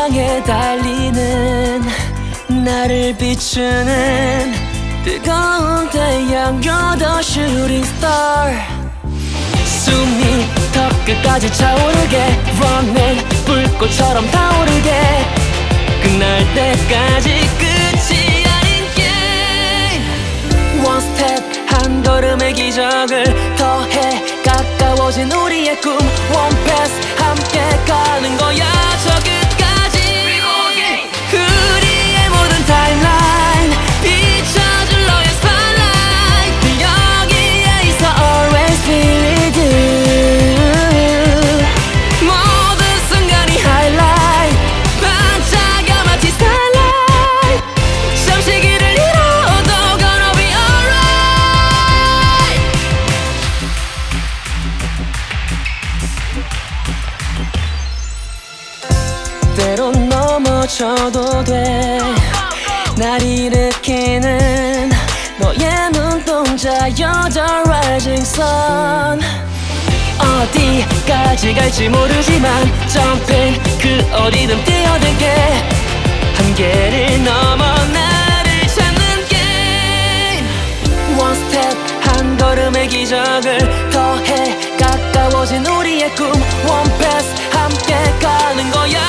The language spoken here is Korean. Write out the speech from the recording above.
향해 달리는 나를 비추는 뜨거운 태양 You're the shooting star. 숨이 더 끝까지 차오르게 Running 불꽃처럼 타오르게 끝날 때까지 끝이 아닌 게임. One step 한 걸음의 기적을 더해 가까워진 우리의 꿈 One pass 함께 가는 거야 저 끝까지. 우리의 모든 타임라인 비춰줄 너의 spotlight 여기에 있어 always feel good. 모든 순간이 highlight 반짝여 마치 starlight. 잠시 길을 잃어도 gonna be alright. 때론 넘어져도 돼. 날 일으키는 너의 눈동자 You're the rising sun. 어디까지 갈지 모르지만 Jumping 그 어디든 뛰어들게 한계를 넘어 나를 찾는 게임. One step 한 걸음의 기적을 더해 가까워진 우리의 꿈 One pass 함께 가는 거야